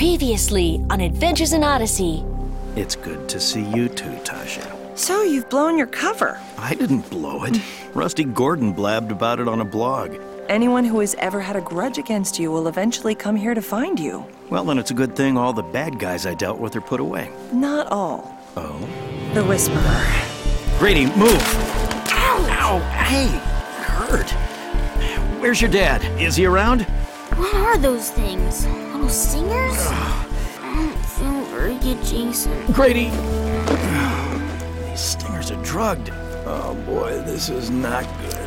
Previously on Adventures in Odyssey. It's good to see you too, Tasha. So you've blown your cover. I didn't blow it. Rusty Gordon blabbed about it on a blog. Anyone who has ever had a grudge against you will eventually come here to find you. Well, then it's a good thing all the bad guys I dealt with are put away. Not all. Oh? The Whisperer. Grady, move! Ow! Ow! Hey! That hurt. Where's your dad? Is he around? What are those things? Little singers? I don't feel very good, Jason. Grady! These stingers are drugged. Oh boy, this is not good.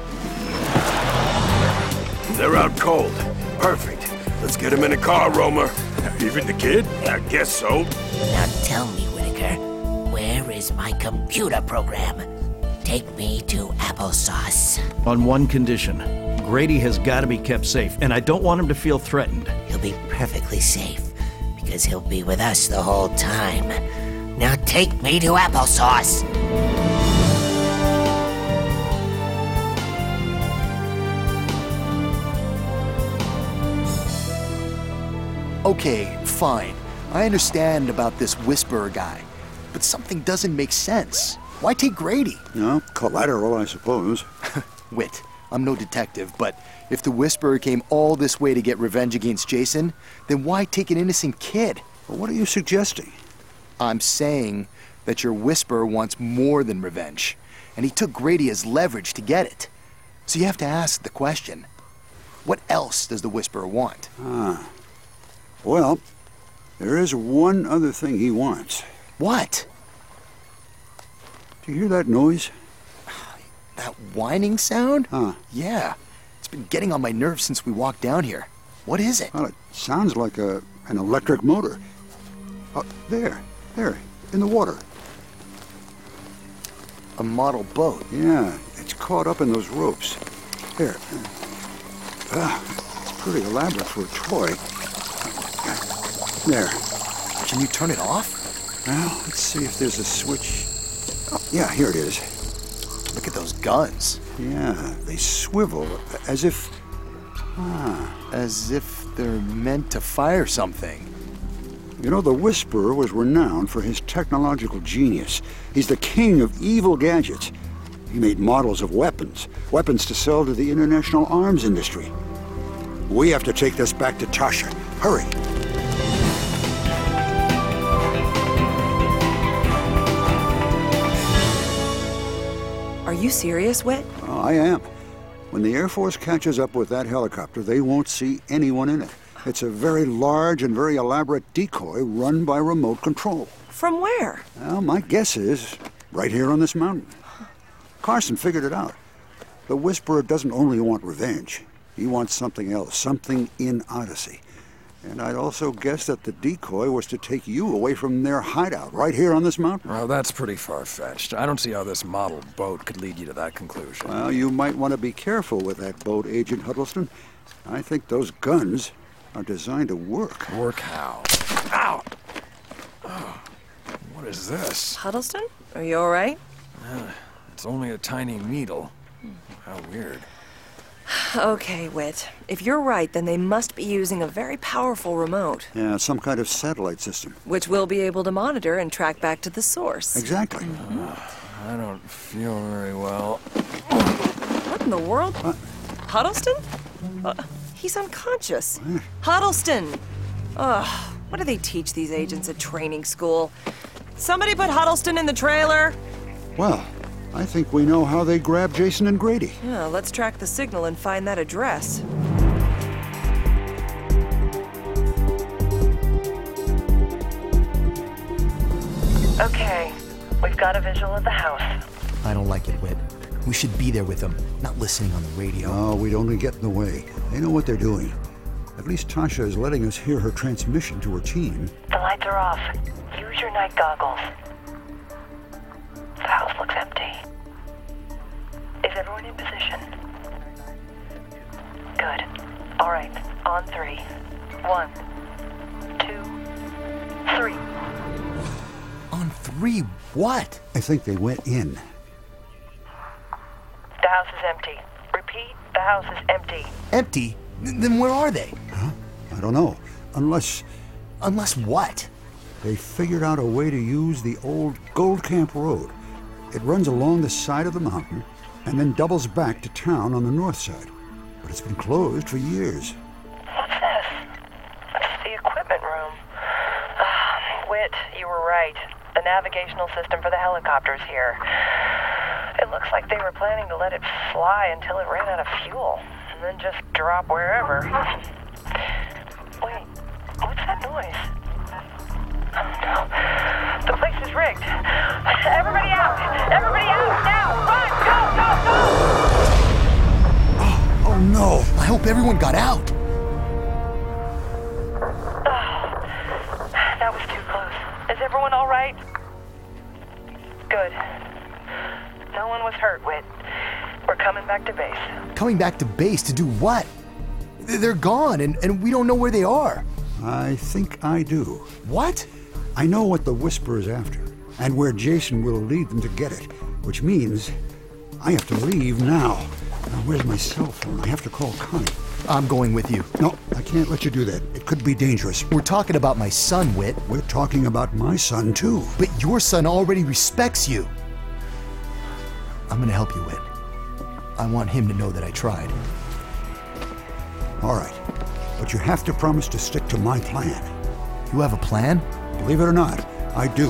They're out cold. Perfect. Let's get him in a car, Romer. Even the kid? I guess so. Now tell me, Whitaker, where is my computer program? Take me to Applesauce. On one condition. Grady has got to be kept safe, and I don't want him to feel threatened. He'll be perfectly safe, because he'll be with us the whole time. Now take me to Applesauce. Okay, fine. I understand about this Whisperer guy, but something doesn't make sense. Why take Grady? No, collateral, I suppose. Wit, I'm no detective, but if the Whisperer came all this way to get revenge against Jason, then why take an innocent kid? Well, what are you suggesting? I'm saying that your Whisperer wants more than revenge, and he took Grady as leverage to get it. So you have to ask the question, what else does the Whisperer want? Well, there is one other thing he wants. What? Do you hear that noise? That whining sound? Huh. Yeah. It's been getting on my nerves since we walked down here. What is it? Well, it sounds like an electric motor. There, in the water. A model boat. Yeah, it's caught up in those ropes. There. It's pretty elaborate for a toy. There. Can you turn it off? Well, let's see if there's a switch. Oh, yeah, here it is. Look at those guns. Yeah, they swivel as if... As if they're meant to fire something. You know, the Whisperer was renowned for his technological genius. He's the king of evil gadgets. He made models of weapons to sell to the international arms industry. We have to take this back to Tasha. Hurry. Are you serious, Wit? Oh, I am. When the Air Force catches up with that helicopter, they won't see anyone in it. It's a very large and very elaborate decoy run by remote control. From where? Well, my guess is right here on this mountain. Carson figured it out. The Whisperer doesn't only want revenge. He wants something else, something in Odyssey. And I'd also guess that the decoy was to take you away from their hideout right here on this mountain. Well, that's pretty far-fetched. I don't see how this model boat could lead you to that conclusion. Well, you might want to be careful with that boat, Agent Huddleston. I think those guns are designed to work. Work how? Ow! Oh, what is this? Huddleston? Are you all right? It's only a tiny needle. How weird. Okay, Wit. If you're right, then they must be using a very powerful remote. Yeah, some kind of satellite system. Which we'll be able to monitor and track back to the source. Exactly. I don't feel very well. What in the world? Huddleston? He's unconscious. Huddleston! Ugh, what do they teach these agents at training school? Somebody put Huddleston in the trailer! Well, I think we know how they grabbed Jason and Grady. Yeah, let's track the signal and find that address. Okay, we've got a visual of the house. I don't like it, Wit. We should be there with them, not listening on the radio. Oh, we'd only get in the way. They know what they're doing. At least Tasha is letting us hear her transmission to her team. The lights are off. Use your night goggles. The house looks empty. Is everyone in position? Good. All right, on 3. 1, 2, 3. On 3 what? I think they went in. The house is empty. Repeat, the house is empty. Empty? Then where are they? Huh? I don't know. Unless Unless what? They figured out a way to use the old Gold Camp Road. It runs along the side of the mountain and then doubles back to town on the north side. But it's been closed for years. What's this? It's the equipment room. Whit, you were right. The navigational system for the helicopters here. It looks like they were planning to let it fly until it ran out of fuel, and then just drop wherever. Wait, what's that noise? Oh no, the place is rigged. Everybody out! Everybody out now! Run! Go! Oh no! I hope everyone got out. That was too close. Is everyone all right? Good. No one was hurt, Whit. We're coming back to base. Coming back to base to do what? They're gone, and we don't know where they are. I think I do. What? I know what the Whisper is after, and where Jason will lead them to get it, which means I have to leave now. Now, where's my cell phone? I have to call Connie. I'm going with you. No, I can't let you do that. It could be dangerous. We're talking about my son, Whit. We're talking about my son, too. But your son already respects you. I'm gonna help you, Whit. I want him to know that I tried. All right, but you have to promise to stick to my plan. You have a plan? Believe it or not, I do.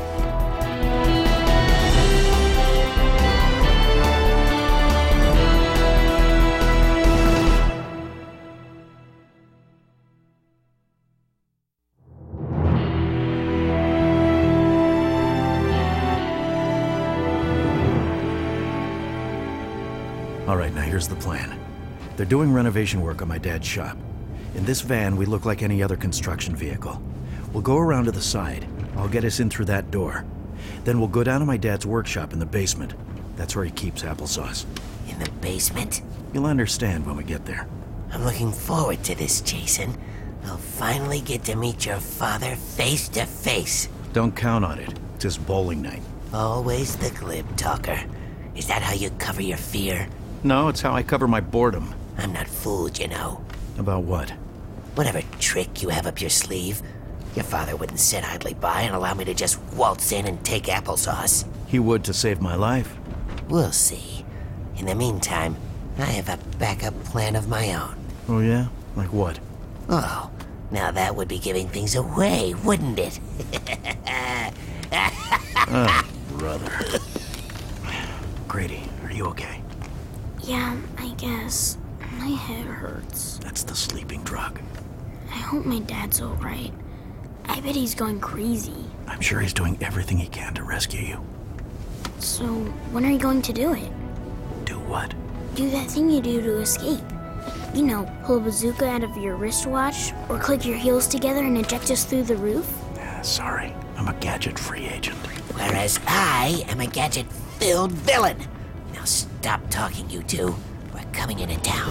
All right, now here's the plan. They're doing renovation work on my dad's shop. In this van, we look like any other construction vehicle. We'll go around to the side. I'll get us in through that door. Then we'll go down to my dad's workshop in the basement. That's where he keeps applesauce. In the basement? You'll understand when we get there. I'm looking forward to this, Jason. I'll finally get to meet your father face to face. Don't count on it. It's his bowling night. Always the glib talker. Is that how you cover your fear? No, it's how I cover my boredom. I'm not fooled, you know. About what? Whatever trick you have up your sleeve. Your father wouldn't sit idly by and allow me to just waltz in and take applesauce. He would to save my life. We'll see. In the meantime, I have a backup plan of my own. Oh yeah? Like what? Oh, now that would be giving things away, wouldn't it? Oh, brother. Grady, are you okay? Yeah, I guess. My head hurts. That's the sleeping drug. I hope my dad's all right. I bet he's going crazy. I'm sure he's doing everything he can to rescue you. So, when are you going to do it? Do what? Do that thing you do to escape. You know, pull a bazooka out of your wristwatch, or click your heels together and eject us through the roof? Sorry, I'm a gadget-free agent. Whereas I am a gadget-filled villain. Now stop talking, you two. We're coming into town.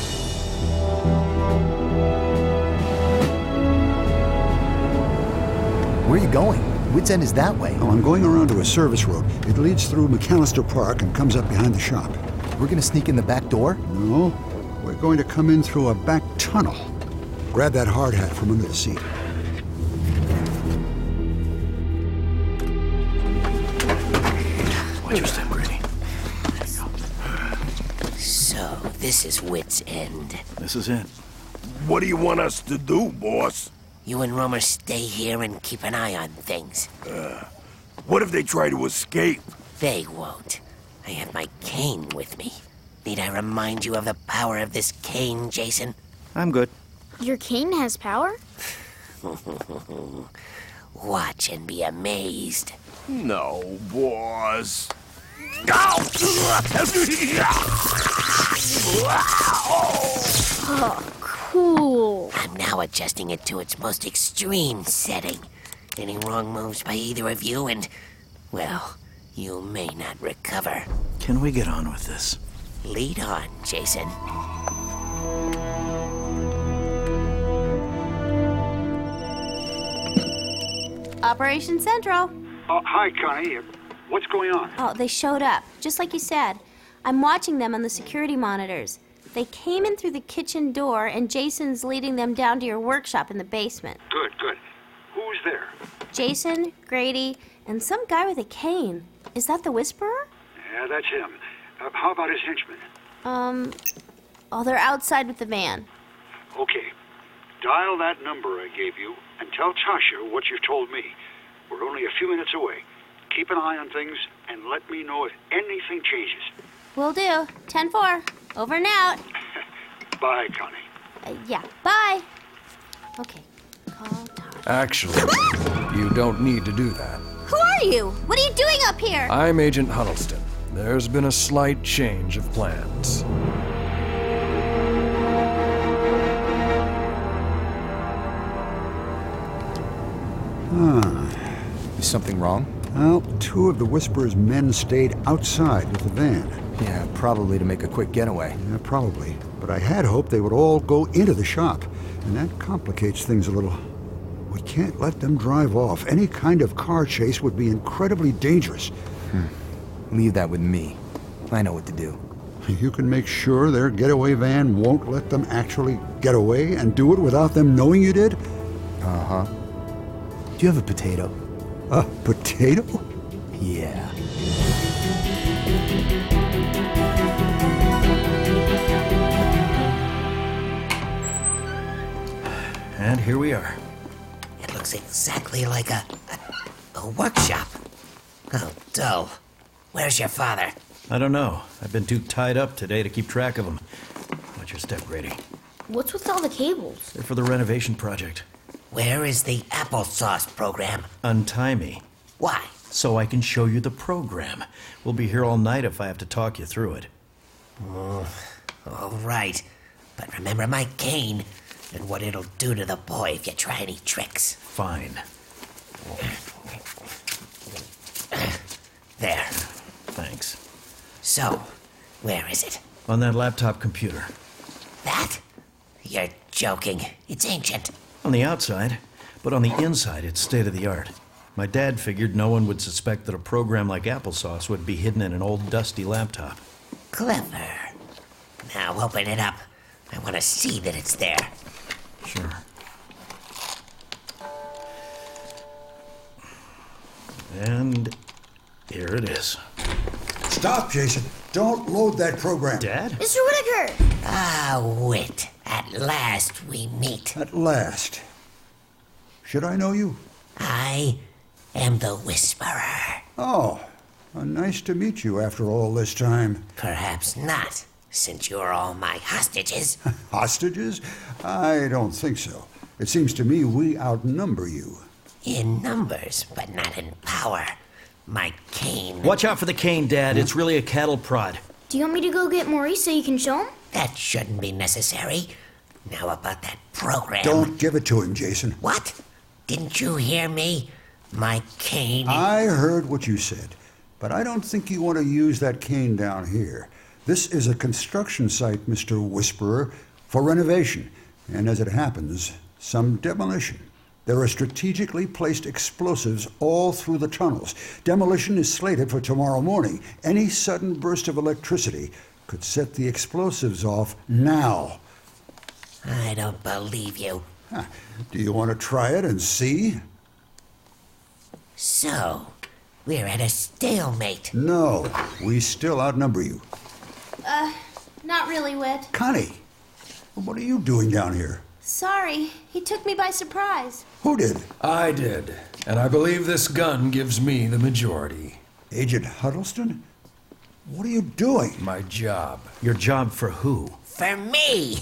Where are you going? Wits End is that way. Oh, I'm going around to a service road. It leads through McAllister Park and comes up behind the shop. We're gonna sneak in the back door? No, we're going to come in through a back tunnel. Grab that hard hat from under the seat. Watch your step, Grady. There you go. So, this is Wits End. This is it. What do you want us to do, boss? You and Romer stay here and keep an eye on things. What if they try to escape? They won't. I have my cane with me. Need I remind you of the power of this cane, Jason? I'm good. Your cane has power? Watch and be amazed. No, boss. Oh, cool. I'm now adjusting it to its most extreme setting. Any wrong moves by either of you and, well, you may not recover. Can we get on with this? Lead on, Jason. Operation Central. Hi, Connie. What's going on? Oh, they showed up, just like you said. I'm watching them on the security monitors. They came in through the kitchen door, and Jason's leading them down to your workshop in the basement. Good, good. Who's there? Jason, Grady, and some guy with a cane. Is that the Whisperer? Yeah, that's him. How about his henchmen? Oh, they're outside with the van. Okay. Dial that number I gave you and tell Tasha what you've told me. We're only a few minutes away. Keep an eye on things and let me know if anything changes. Will do. 10-4. Over and out. Bye, Connie. Yeah, bye. Okay. Call Tasha. Actually, you don't need to do that. Who are you? What are you doing up here? I'm Agent Huddleston. There's been a slight change of plans. Is something wrong? Well, 2 of the Whisperer's men stayed outside with the van. Yeah, probably to make a quick getaway. Yeah, probably. But I had hoped they would all go into the shop, and that complicates things a little. We can't let them drive off. Any kind of car chase would be incredibly dangerous. Leave that with me. I know what to do. You can make sure their getaway van won't let them actually get away and do it without them knowing you did? Uh-huh. Do you have a potato? A potato? Yeah. And here we are. It looks exactly like a workshop. Oh, dull. Where's your father? I don't know. I've been too tied up today to keep track of them. Watch your step, Grady. What's with all the cables? They're for the renovation project. Where is the applesauce program? Untie me, Why? so I can show you the program. We'll be here all night if I have to talk you through it. All right. But remember my cane and what it'll do to the boy if you try any tricks. Fine. There. Thanks. So, where is it? On that laptop computer. That? You're joking. It's ancient. On the outside, but on the inside, it's state-of-the-art. My dad figured no one would suspect that a program like applesauce would be hidden in an old, dusty laptop. Clever. Now open it up. I want to see that it's there. Sure. And here it is. Stop, Jason. Don't load that program. Dad? Mr. Whitaker! Ah, Wit. At last we meet. At last. Should I know you? I am the Whisperer. Oh, nice to meet you after all this time. Perhaps not, since you're all my hostages. Hostages? I don't think so. It seems to me we outnumber you. In numbers, but not in power. My cane... Watch out for the cane, Dad. It's really a cattle prod. Do you want me to go get Maurice so you can show him? That shouldn't be necessary. Now about that program... Don't give it to him, Jason. What? Didn't you hear me? My cane... I heard what you said, but I don't think you want to use that cane down here. This is a construction site, Mr. Whisperer, for renovation, and as it happens, some demolition. There are strategically placed explosives all through the tunnels. Demolition is slated for tomorrow morning. Any sudden burst of electricity could set the explosives off now. I don't believe you. Do you want to try it and see? So, we're at a stalemate. No, we still outnumber you. Not really, Wit. Connie, what are you doing down here? Sorry, he took me by surprise. Who did? I did, and I believe this gun gives me the majority. Agent Huddleston? What are you doing? My job. Your job for who? For me!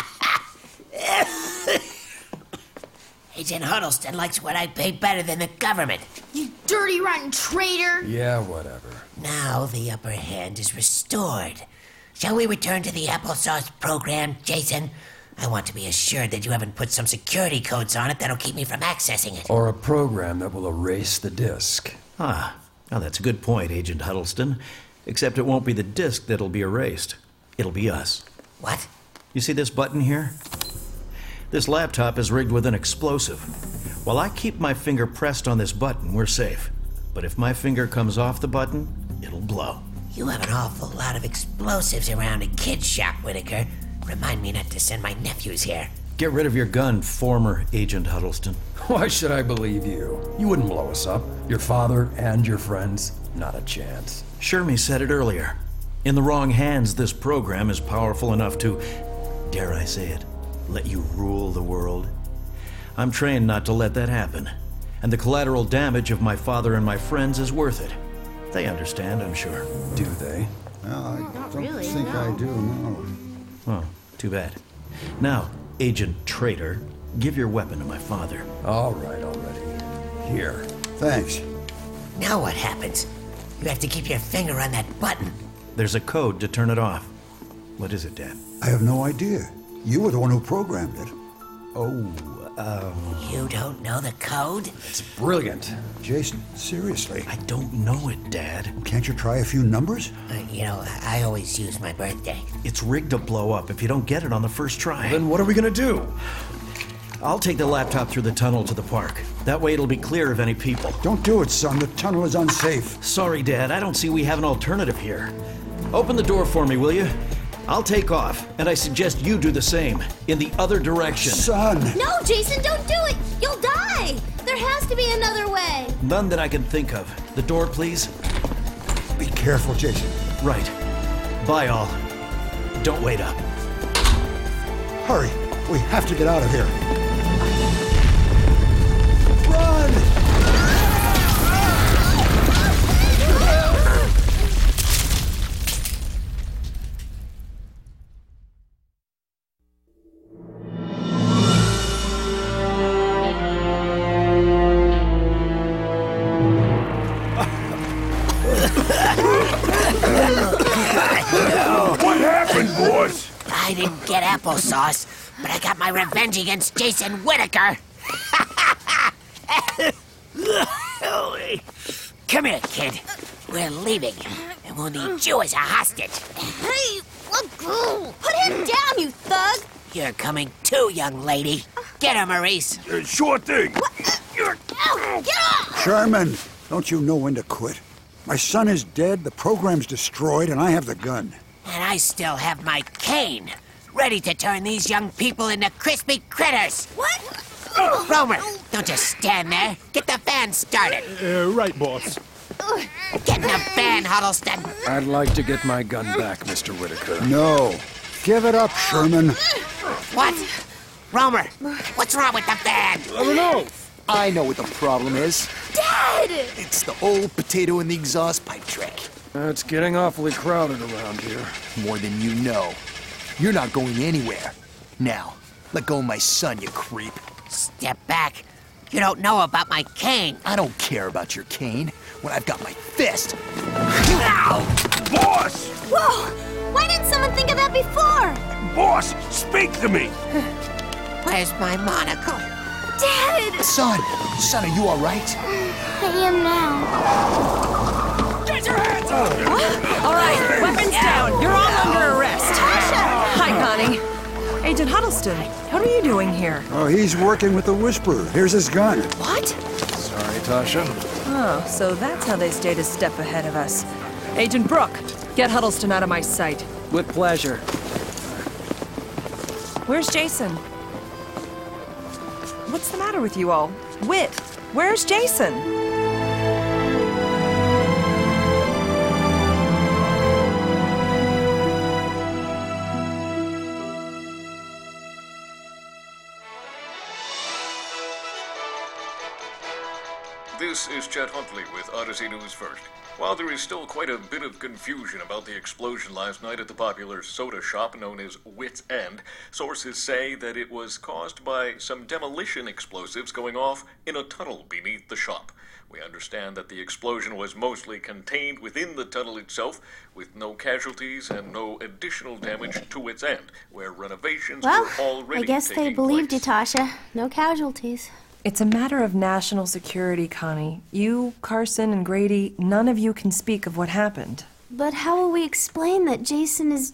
Agent Huddleston likes what I pay better than the government. You dirty, rotten traitor! Yeah, whatever. Now the upper hand is restored. Shall we return to the applesauce program, Jason? I want to be assured that you haven't put some security codes on it that'll keep me from accessing it. Or a program that will erase the disk. Ah, now that's a good point, Agent Huddleston. Except it won't be the disk that'll be erased. It'll be us. What? You see this button here? This laptop is rigged with an explosive. While I keep my finger pressed on this button, we're safe. But if my finger comes off the button, it'll blow. You have an awful lot of explosives around a kid's shop, Whitaker. Remind me not to send my nephews here. Get rid of your gun, former Agent Huddleston. Why should I believe you? You wouldn't blow us up. Your father and your friends, not a chance. Shermie said it earlier. In the wrong hands, this program is powerful enough to, dare I say it, let you rule the world. I'm trained not to let that happen, and the collateral damage of my father and my friends is worth it. They understand, I'm sure. Do they? Well, I Not don't really, think no. I do, no. Oh, too bad. Now, Agent Traitor, give your weapon to my father. All right, already. Here. Thanks. Now what happens? You have to keep your finger on that button. There's a code to turn it off. What is it, Dad? I have no idea. You were the one who programmed it. You don't know the code? It's brilliant. Jason, seriously. I don't know it, Dad. Can't you try a few numbers? I always use my birthday. It's rigged to blow up if you don't get it on the first try. Then what are we gonna do? I'll take the laptop through the tunnel to the park. That way it'll be clear of any people. Don't do it, son. The tunnel is unsafe. Sorry, Dad. I don't see we have an alternative here. Open the door for me, will you? I'll take off, and I suggest you do the same, in the other direction. Son! No, Jason, don't do it! You'll die! There has to be another way! None that I can think of. The door, please. Be careful, Jason. Right. Bye, all. Don't wait up. Hurry. We have to get out of here. Run! What happened, boss? I didn't get applesauce, but I got my revenge against Jason Whittaker. Come here, kid. We're leaving, and we'll need you as a hostage. Hey, let go! Put him down, you thug! You're coming too, young lady. Get her, Maurice. Sure thing. Ow, get off! Sherman, don't you know when to quit? My son is dead, the program's destroyed, and I have the gun. And I still have my cane, ready to turn these young people into crispy critters. What? Romer, don't just stand there. Get the van started. Right, boss. Get in the van, Huddleston. I'd like to get my gun back, Mr. Whittaker. No. Give it up, Sherman. What? Romer, what's wrong with the van? I don't know. I know what the problem is. Dad! It's the old potato in the exhaust pipe trick. It's getting awfully crowded around here. More than you know. You're not going anywhere. Now, let go of my son, you creep. Step back. You don't know about my cane. I don't care about your cane when I've got my fist. Boss! Whoa! Why didn't someone think of that before? Boss, speak to me! Where's my monocle? Dad! Son, are you all right? I am now. Get your hands up! All right, weapons down. You're all under arrest. Hi, Connie. Agent Huddleston, what are you doing here? Oh, he's working with the Whisperer. Here's his gun. What? Sorry, Tasha. Oh, so that's how they stayed a step ahead of us. Agent Brooke, get Huddleston out of my sight. With pleasure. Where's Jason? What's the matter with you all? Whit, where's Jason? This is Chet Huntley with Odyssey News First. While there is still quite a bit of confusion about the explosion last night at the popular soda shop known as Wit's End, sources say that it was caused by some demolition explosives going off in a tunnel beneath the shop. We understand that the explosion was mostly contained within the tunnel itself, with no casualties and no additional damage to Wit's End, where renovations Well, were already I guess they taking believed you, place. Tasha. No casualties. It's a matter of national security, Connie. You, Carson, and Grady, none of you can speak of what happened. But how will we explain that Jason is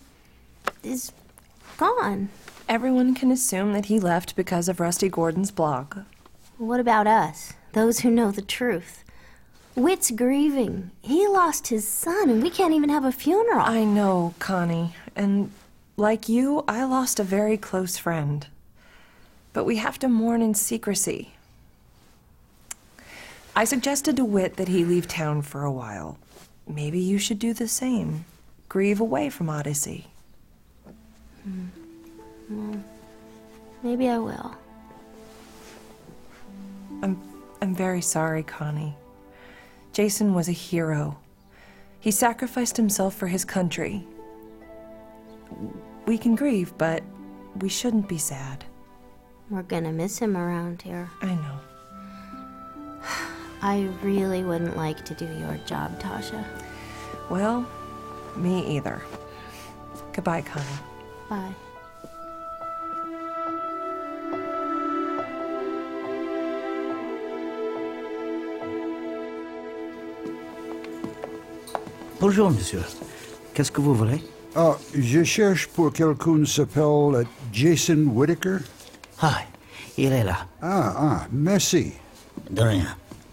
gone? Everyone can assume that he left because of Rusty Gordon's blog. What about us, those who know the truth? Whit's grieving. He lost his son, and we can't even have a funeral. I know, Connie. And like you, I lost a very close friend. But we have to mourn in secrecy. I suggested to Whit that he leave town for a while. Maybe you should do the same. Grieve away from Odyssey. Well, maybe I will. I'm very sorry, Connie. Jason was a hero. He sacrificed himself for his country. We can grieve, but we shouldn't be sad. We're gonna miss him around here. I know. I really wouldn't like to do your job, Tasha. Well, me either. Goodbye, Connie. Bye. Bonjour, monsieur. Qu'est-ce que vous voulez? Je cherche pour quelqu'un s'appelle Jason Whitaker. Hi, il est là. Merci. De rien.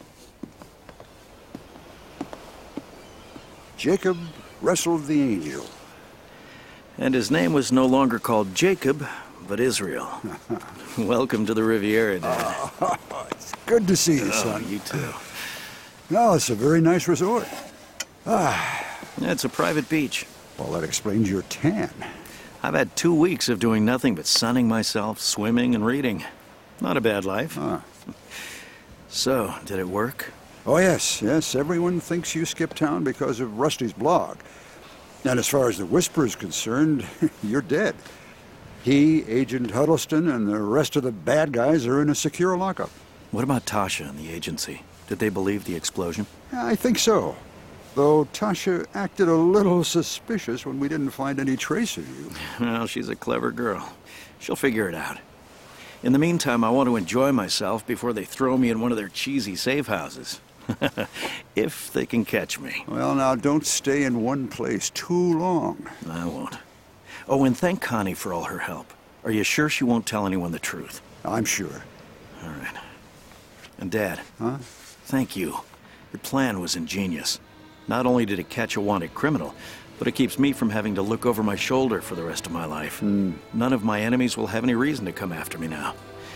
Jacob wrestled the angel. And his name was no longer called Jacob, but Israel. Welcome to the Riviera, Dad. It's good to see you, son. You too. No, it's a very nice resort. It's a private beach. Well, that explains your tan. I've had 2 weeks of doing nothing but sunning myself, swimming, and reading. Not a bad life. So, did it work? Oh, yes. Everyone thinks you skipped town because of Rusty's blog. And as far as the Whisper is concerned, you're dead. He, Agent Huddleston, and the rest of the bad guys are in a secure lockup. What about Tasha and the agency? Did they believe the explosion? I think so. Though Tasha acted a little suspicious when we didn't find any trace of you. Well, she's a clever girl. She'll figure it out. In the meantime, I want to enjoy myself before they throw me in one of their cheesy safe houses. If they can catch me. Well, now, don't stay in one place too long. I won't. Oh, and thank Connie for all her help. Are you sure she won't tell anyone the truth? I'm sure. All right. And Dad. Huh? Thank you. Your plan was ingenious. Not only did it catch a wanted criminal, but it keeps me from having to look over my shoulder for the rest of my life. None of my enemies will have any reason to come after me now.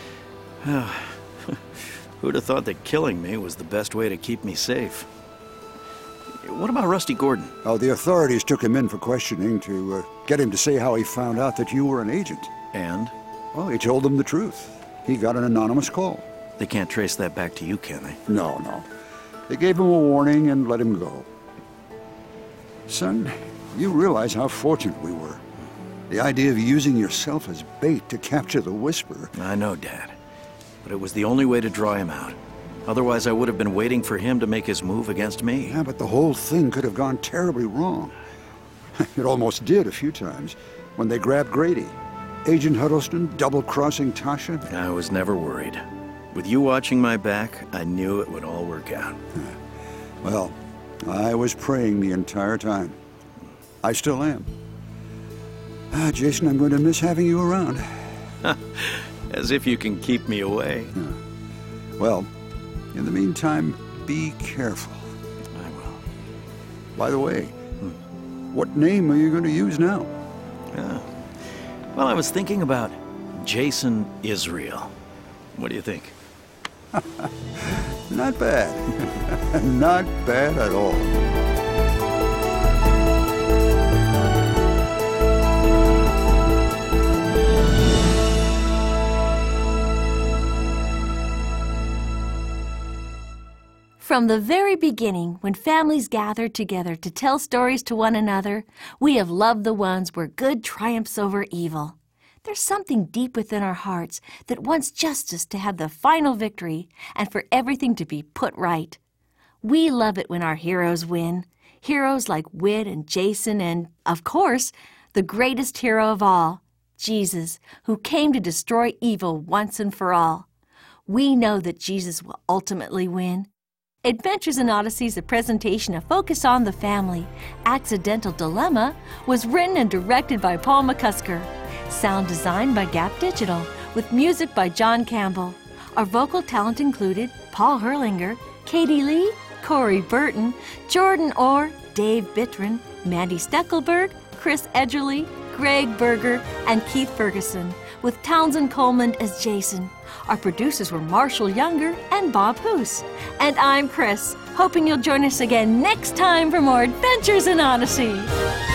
Who'd have thought that killing me was the best way to keep me safe? What about Rusty Gordon? Oh, the authorities took him in for questioning to get him to say how he found out that you were an agent. And? Well, he told them the truth. He got an anonymous call. They can't trace that back to you, can they? No. They gave him a warning and let him go. Son, you realize how fortunate we were. The idea of using yourself as bait to capture the Whisperer. I know, Dad. But it was the only way to draw him out. Otherwise, I would have been waiting for him to make his move against me. Yeah, but the whole thing could have gone terribly wrong. It almost did a few times. When they grabbed Grady. Agent Huddleston double-crossing Tasha. I was never worried. With you watching my back, I knew it would all work out. Well, I was praying the entire time. I still am. Jason, I'm going to miss having you around. As if you can keep me away. Well, in the meantime, be careful. I will. By the way, what name are you going to use now? Well, I was thinking about Jason Israel. What do you think? Not bad. Not bad at all. From the very beginning, when families gathered together to tell stories to one another, we have loved the ones where good triumphs over evil. There's something deep within our hearts that wants justice to have the final victory and for everything to be put right. We love it when our heroes win. Heroes like Whit and Jason and, of course, the greatest hero of all, Jesus, who came to destroy evil once and for all. We know that Jesus will ultimately win. Adventures in Odyssey is a presentation of Focus on the Family. Accidental Dilemma was written and directed by Paul McCusker. Sound design by Gap Digital, with music by John Campbell. Our vocal talent included Paul Herlinger, Katie Lee, Corey Burton, Jordan Orr, Dave Bittren, Mandy Steckelberg, Chris Edgerly, Greg Berger, and Keith Ferguson, with Townsend Coleman as Jason. Our producers were Marshall Younger and Bob Hoose. And I'm Chris, hoping you'll join us again next time for more Adventures in Odyssey.